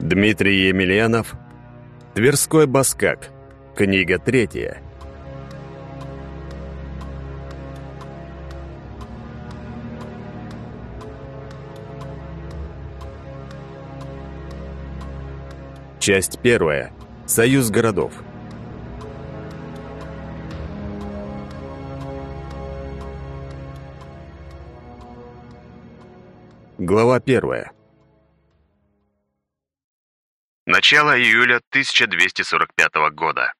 Дмитрий Емельянов. Тверской баскак. Книга 3. Часть 1. Союз городов. Глава 1. Начало июля 1245 года.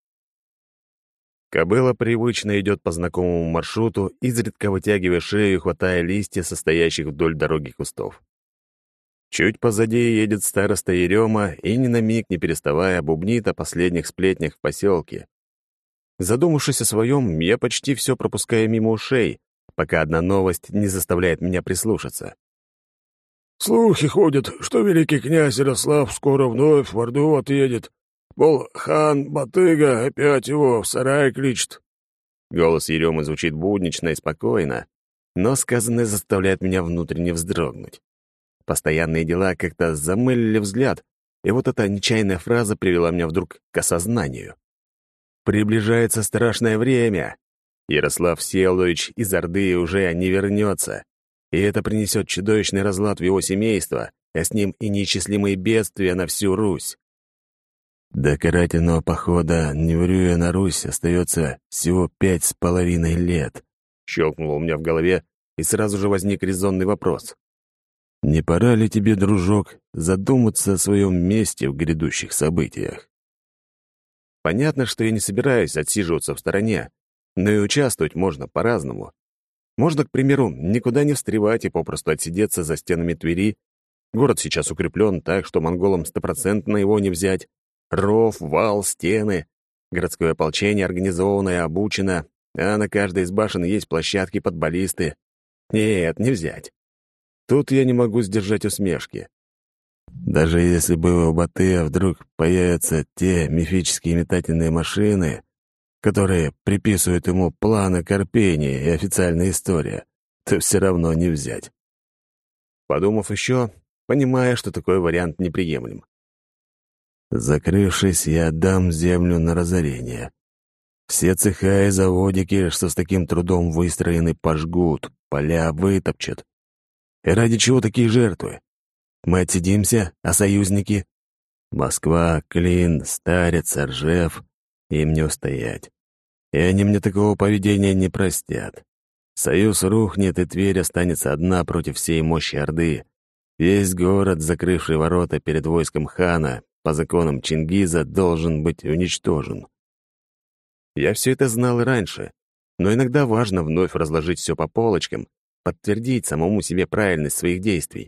Кобыла привычно идет по знакомому маршруту, изредка вытягивая шею и хватая листья, состоящих вдоль дороги кустов. Чуть позади едет староста Ерема и ни на миг не переставая бубнит о последних сплетнях в поселке. Задумавшись о своем, я почти все пропускаю мимо ушей, пока одна новость не заставляет меня прислушаться. Слухи ходят, что великий князь Ярослав скоро вновь в Орду отъедет. Мол, хан Батыга опять его в сарай кличет. Голос Еремы звучит буднично и спокойно, но сказанное заставляет меня внутренне вздрогнуть. Постоянные дела как-то замылили взгляд, и вот эта нечаянная фраза привела меня вдруг к осознанию. Приближается страшное время. Ярослав Всеволодович из Орды уже не вернется, и это принесет чудовищный разлад в его семейство, а с ним и неисчислимые бедствия на всю Русь. До карательного похода, не вру я, на Русь остается всего 5,5 лет. Щелкнуло у меня в голове, и сразу же возник резонный вопрос. Не пора ли тебе, дружок, задуматься о своем месте в грядущих событиях? Понятно, что я не собираюсь отсиживаться в стороне, но и участвовать можно по-разному. Можно, к примеру, никуда не встревать и попросту отсидеться за стенами Твери. Город сейчас укреплен так, что монголам 100% его не взять. Ров, вал, стены. Городское ополчение организовано и обучено, а на каждой из башен есть площадки под баллисты. Нет, не взять. Тут я не могу сдержать усмешки. Даже если бы у Батыя вдруг появятся те мифические метательные машины, которые приписывают ему планы Карпения и официальная история, то все равно не взять. Подумав еще, понимая, что такой вариант неприемлем. Закрывшись, я отдам землю на разорение. Все цеха и заводики, что с таким трудом выстроены, пожгут, поля вытопчут. И ради чего такие жертвы? Мы отсидимся, а союзники? Москва, Клин, Старец, Ржев. Им не устоять. И они мне такого поведения не простят. Союз рухнет, и Тверь останется одна против всей мощи Орды. Весь город, закрывший ворота перед войском хана, по законам Чингиза, должен быть уничтожен. Я все это знал и раньше, но иногда важно вновь разложить все по полочкам, подтвердить самому себе правильность своих действий.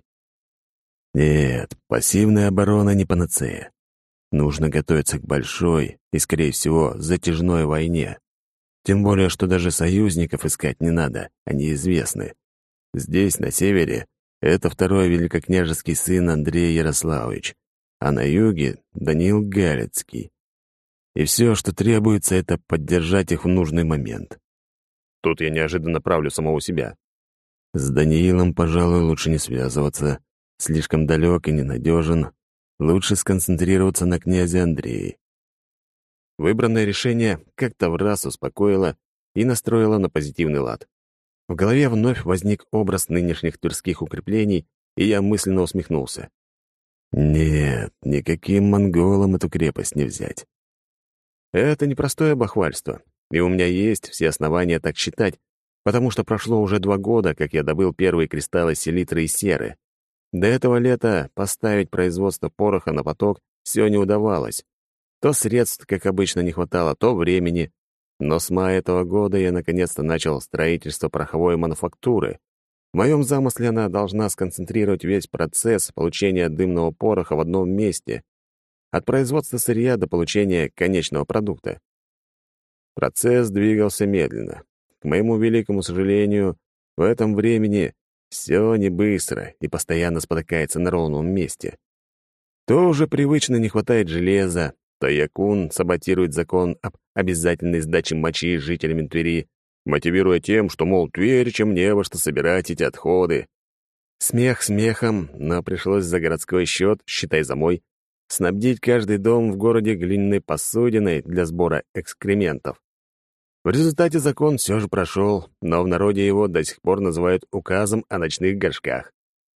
Нет, пассивная оборона не панацея. Нужно готовиться к большой и, скорее всего, затяжной войне. Тем более, что даже союзников искать не надо, они известны. Здесь, на севере, это второй великокняжеский сын Андрей Ярославович, а на юге — Даниил Галицкий. И все, что требуется, это поддержать их в нужный момент. Тут я неожиданно правлю самого себя. С Даниилом, пожалуй, лучше не связываться. Слишком далек и ненадежен. Лучше сконцентрироваться на князе Андрее. Выбранное решение как-то в раз успокоило и настроило на позитивный лад. В голове вновь возник образ нынешних тверских укреплений, и я мысленно усмехнулся. Нет, никаким монголам эту крепость не взять. Это непростое бахвальство, и у меня есть все основания так считать, потому что прошло уже 2 года, как я добыл первые кристаллы селитры и серы. До этого лета поставить производство пороха на поток все не удавалось. То средств, как обычно, не хватало, то времени. Но с мая этого года я наконец-то начал строительство пороховой мануфактуры. В моем замысле она должна сконцентрировать весь процесс получения дымного пороха в одном месте, от производства сырья до получения конечного продукта. Процесс двигался медленно. К моему великому сожалению, в этом времени все не быстро и постоянно спотыкается на ровном месте. То уже привычно не хватает железа, то Якун саботирует закон об обязательной сдаче мочи жителями Твери, мотивируя тем, что, мол, Тверь, чем не во что собирать эти отходы. Смех смехом, но пришлось за городской счет, считай за мой, снабдить каждый дом в городе глиняной посудиной для сбора экскрементов. В результате закон все же прошел, но в народе его до сих пор называют указом о ночных горшках.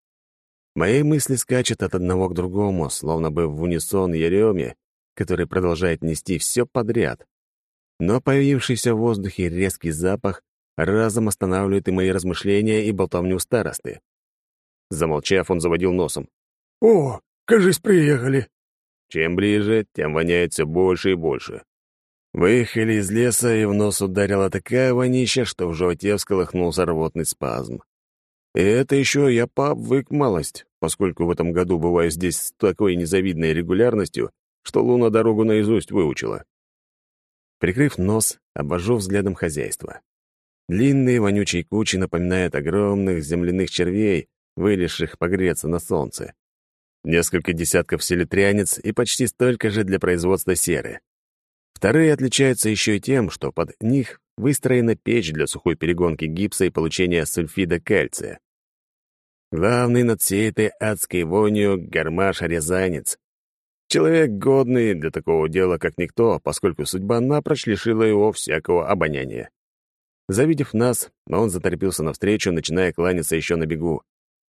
Мои мысли скачут от одного к другому, словно бы в унисон Ереме, который продолжает нести все подряд. Но появившийся в воздухе резкий запах разом останавливает и мои размышления, и болтовню старосты. Замолчав, он заводил носом. «О, кажись, приехали!» Чем ближе, тем воняет все больше и больше. Выехали из леса, и в нос ударила такая вонища, что в животе всколыхнулся рвотный спазм. И это еще я пообвык малость, поскольку в этом году бываю здесь с такой незавидной регулярностью, что Луна дорогу наизусть выучила. Прикрыв нос, обвожу взглядом хозяйство. Длинные вонючие кучи напоминают огромных земляных червей, вылезших погреться на солнце. Несколько десятков селитрянец и почти столько же для производства серы. Вторые отличаются еще и тем, что под них выстроена печь для сухой перегонки гипса и получения сульфида кальция. Главный над всей этой адской вонью — гармаш-рязанец. Человек годный для такого дела, как никто, поскольку судьба напрочь лишила его всякого обоняния. Завидев нас, он заторопился навстречу, начиная кланяться еще на бегу.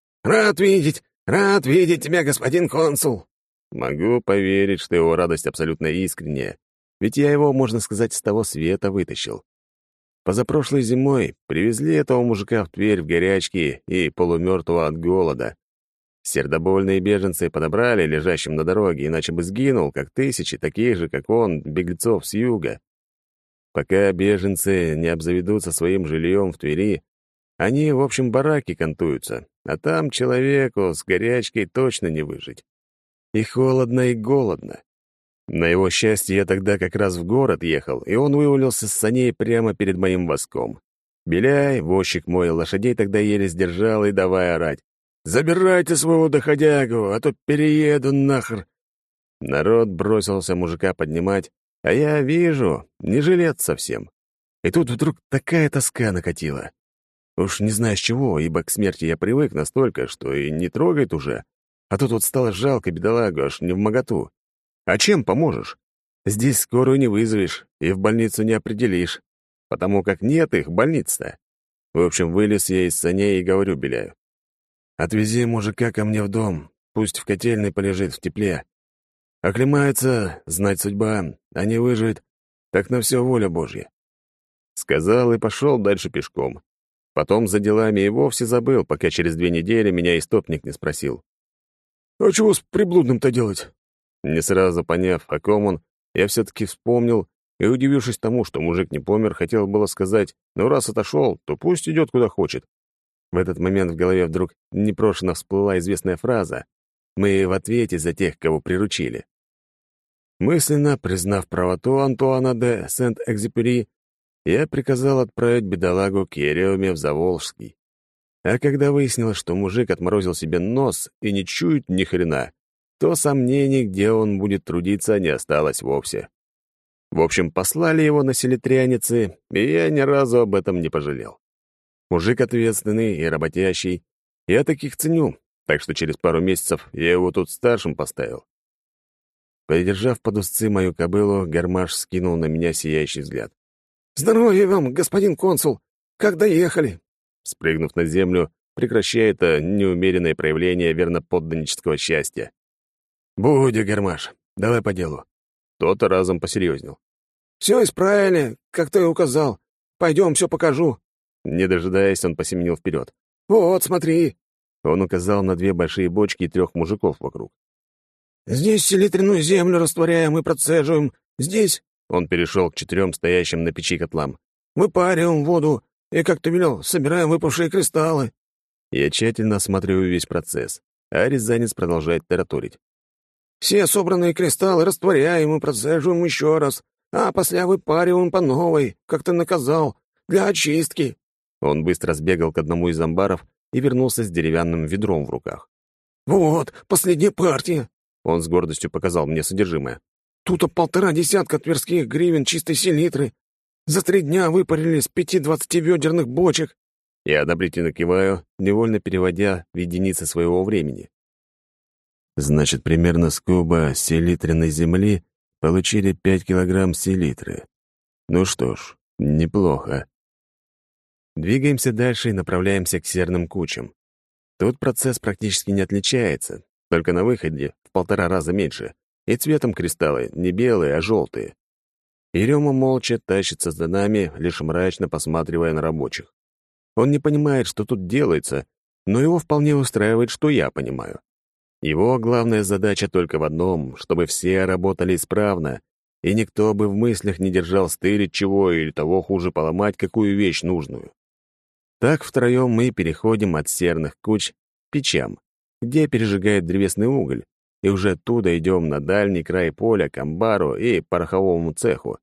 Рад видеть тебя, господин консул!» Могу поверить, что его радость абсолютно искренняя, ведь я его, можно сказать, с того света вытащил. Позапрошлой зимой привезли этого мужика в Тверь в горячке и полумертвого от голода. Сердобольные беженцы подобрали лежащим на дороге, иначе бы сгинул, как тысячи таких же, как он, беглецов с юга. Пока беженцы не обзаведутся своим жильем в Твери, они, в общем, бараки кантуются, а там человеку с горячкой точно не выжить. И холодно, и голодно. На его счастье, я тогда как раз в город ехал, и он вывалился с саней прямо перед моим воском. Беляй, возчик мой, лошадей тогда еле сдержал и давай орать. «Забирайте своего доходягу, а то перееду нахер!» Народ бросился мужика поднимать, а я вижу, не жилец совсем. И тут вдруг такая тоска накатила. Уж не знаю с чего, ибо к смерти я привык настолько, что и не трогает уже. А тут вот стало жалко бедолагу, аж невмоготу. А чем поможешь? Здесь скорую не вызовешь и в больницу не определишь, потому как нет их больниц-то. В общем, вылез я из саней и говорю Беляю. «Отвези мужика ко мне в дом, пусть в котельной полежит в тепле. Оклемается, знать судьба, а не выживет, так на все воля Божья». Сказал и пошел дальше пешком. Потом за делами и вовсе забыл, пока через 2 недели меня истопник не спросил. «А чего с приблудным-то делать?» Не сразу поняв, о ком он, я все-таки вспомнил и, удивившись тому, что мужик не помер, хотел было сказать, ну раз отошел, то пусть идет куда хочет. В этот момент в голове вдруг непрошено всплыла известная фраза «Мы в ответе за тех, кого приручили». Мысленно признав правоту Антуана де Сент-Экзюпери, я приказал отправить бедолагу к Ереме в Заволжский. А когда выяснилось, что мужик отморозил себе нос и не чует ни хрена, то сомнений, где он будет трудиться, не осталось вовсе. В общем, послали его на селитряницы, и я ни разу об этом не пожалел. Мужик ответственный и работящий. Я таких ценю, так что через пару месяцев я его тут старшим поставил. Придержав под узцы мою кобылу, Гармаш скинул на меня сияющий взгляд. «Здоровья вам, господин консул! Как доехали?» Спрыгнув на землю, прекращая это неумеренное проявление верноподданнического счастья. «Будь, Гармаш, давай по делу». Тот разом посерьезнел. «Все исправили, как ты и указал. Пойдем, все покажу». Не дожидаясь, он посеменил вперед. «Вот, смотри». Он указал на 2 большие бочки и 3 мужиков вокруг. «Здесь селитряную землю растворяем и процеживаем. Здесь...» Он перешел к 4 стоящим на печи котлам. «Выпариваем воду и, как ты велел, собираем выпавшие кристаллы». Я тщательно осматриваю весь процесс, а рязанец продолжает тараторить. «Все собранные кристаллы растворяем и процеживаем еще раз, а после выпариваем по новой, как ты наказал, для очистки». Он быстро сбегал к одному из амбаров и вернулся с деревянным ведром в руках. «Вот, последняя партия». Он с гордостью показал мне содержимое. «Тут 1,5 десятка тверских гривен чистой селитры. За 3 дня выпарили с 5 20-ведерных бочек». Я одобрительно киваю, невольно переводя в единицы своего времени. Значит, примерно с куба селитренной земли получили 5 килограмм селитры. Ну что ж, неплохо. Двигаемся дальше и направляемся к серным кучам. Тут процесс практически не отличается, только на выходе в 1,5 раза меньше, и цветом кристаллы не белые, а желтые. Ерема молча тащится за нами, лишь мрачно посматривая на рабочих. Он не понимает, что тут делается, но его вполне устраивает, что я понимаю. Его главная задача только в одном, чтобы все работали исправно, и никто бы в мыслях не держал стырить чего или того хуже поломать какую вещь нужную. Так втроем мы переходим от серных куч к печам, где пережигают древесный уголь, и уже оттуда идем на дальний край поля, к амбару и пороховому цеху.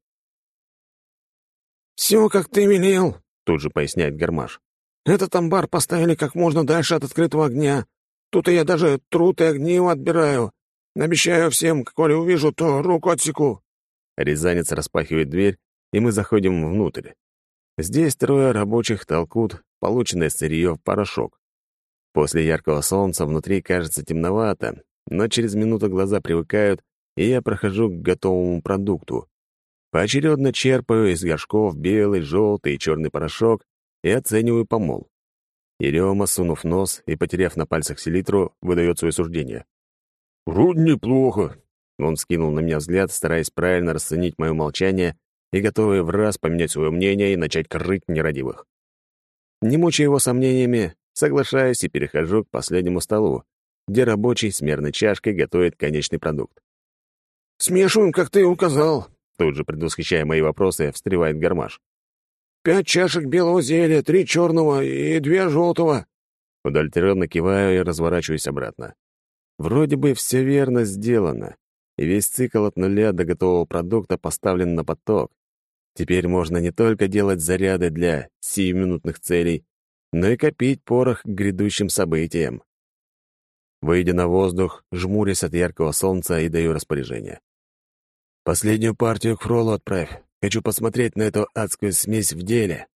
«Все, как ты велел», — тут же поясняет Гармаш. «Этот амбар поставили как можно дальше от открытого огня. Тут я даже труд и огниво отбираю. Обещаю всем, коли увижу, то руку отсеку». Рязанец распахивает дверь, и мы заходим внутрь. Здесь 3 рабочих толкут полученное сырье в порошок. После яркого солнца внутри кажется темновато, но через минуту глаза привыкают, и я прохожу к готовому продукту. Поочередно черпаю из горшков белый, желтый и черный порошок и оцениваю помол. Ерема, сунув нос и потеряв на пальцах селитру, выдает свое суждение. «Вроде неплохо». Он скинул на меня взгляд, стараясь правильно расценить мое молчание и готовый враз поменять свое мнение и начать крыть нерадивых. Не мучая его сомнениями, соглашаюсь и перехожу к последнему столу, где рабочий с мерной чашкой готовит конечный продукт. «Смешиваем, как ты указал», — тут же, предвосхищая мои вопросы, встревает Гармаш. 5 чашек белого зелья, 3 черного и 2 желтого». Удовлетворенно киваю и разворачиваюсь обратно. Вроде бы все верно сделано, и весь цикл от нуля до готового продукта поставлен на поток. Теперь можно не только делать заряды для сиюминутных целей, но и копить порох к грядущим событиям. Выйдя на воздух, жмурясь от яркого солнца и даю распоряжение. «Последнюю партию к Фролу отправь. Хочу посмотреть на эту адскую смесь в деле».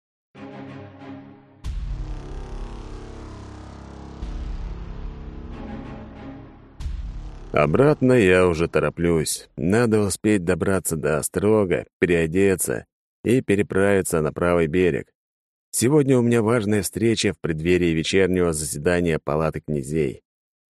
Обратно я уже тороплюсь. Надо успеть добраться до Острога, переодеться и переправиться на правый берег. Сегодня у меня важная встреча в преддверии вечернего заседания палаты князей.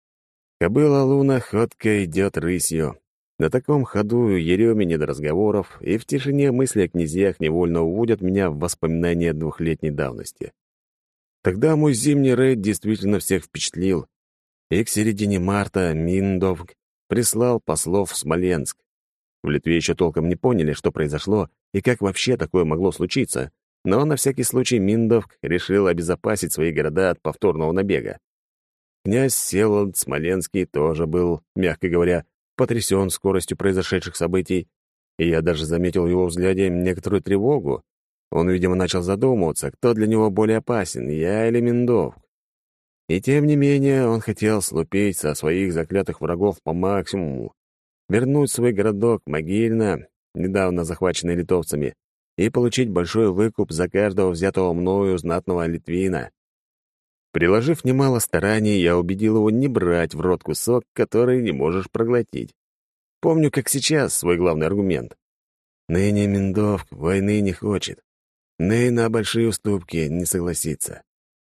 Кобыла Луна ходко идет рысью. На таком ходу Ереме не до разговоров, и в тишине мысли о князьях невольно уводят меня в воспоминания 2-летней давности. Тогда мой зимний рейд действительно всех впечатлил, и к середине марта Миндовг прислал послов в Смоленск. В Литве еще толком не поняли, что произошло и как вообще такое могло случиться, но на всякий случай Миндовг решил обезопасить свои города от повторного набега. Князь Всеволод Смоленский тоже был, мягко говоря, потрясен скоростью произошедших событий, и я даже заметил в его взгляде некоторую тревогу. Он, видимо, начал задумываться, кто для него более опасен, я или Миндовг. И тем не менее он хотел слупить со своих заклятых врагов по максимуму, вернуть свой городок Могильно, недавно захваченный литовцами, и получить большой выкуп за каждого взятого мною знатного литвина. Приложив немало стараний, я убедил его не брать в рот кусок, который не можешь проглотить. Помню, как сейчас, свой главный аргумент. Ныне Миндовг войны не хочет, но и на большие уступки не согласится.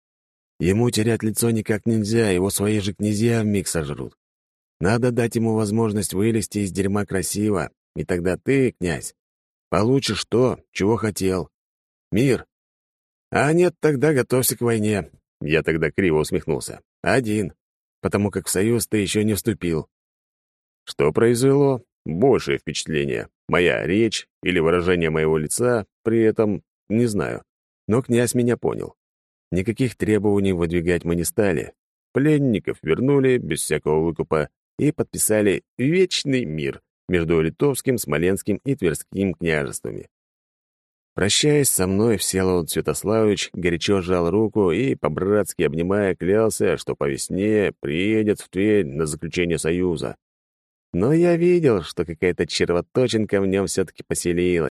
Ему терять лицо никак нельзя, его свои же князья вмиг сожрут. Надо дать ему возможность вылезти из дерьма красиво, и тогда ты, князь, получишь то, чего хотел. Мир. А нет, тогда готовься к войне. Я тогда криво усмехнулся. Один, потому как в союз ты еще не вступил. Что произвело? Большее впечатление. Моя речь или выражение моего лица при этом не знаю. Но князь меня понял. Никаких требований выдвигать мы не стали. Пленников вернули без всякого выкупа и подписали вечный мир между Литовским, Смоленским и Тверским княжествами. Прощаясь со мной, Всеволод Святославович горячо сжал руку и, по-братски обнимая, клялся, что по весне приедет в Тверь на заключение союза. Но я видел, что какая-то червоточинка в нем все-таки поселилась.